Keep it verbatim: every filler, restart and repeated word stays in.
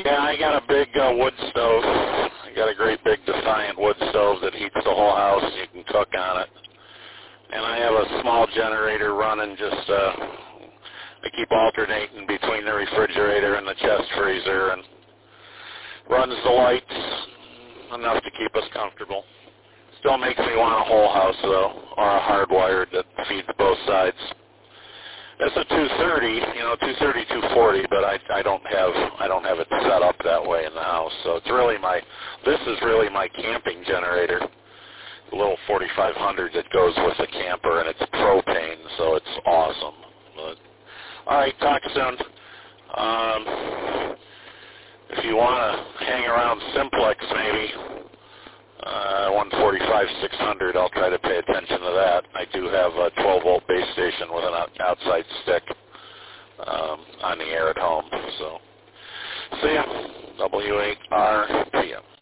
Yeah, I got a big uh, wood stove. I got a great big Defiant wood stove that heats the whole house. You can cook on it. And I have a small generator running just, uh, I keep alternating between the refrigerator and the chest freezer and runs the lights enough to keep us comfortable. Still makes me want a whole house though, or a hardwired that feeds both sides. It's a two thirty, you know, two thirty, two forty, but I, I don't have I don't have it set up that way in the house. So it's really my this is really my camping generator, the little forty-five hundred that goes with the camper, and it's propane, so it's awesome. But, all right, talk soon. Um, if you want to hang around Simplex, maybe uh, one forty-five six hundred, I'll try to pay attention to that. I do have a twelve volt base station with an out- outside stick um, on the air at home. So, see ya. W eight R P M.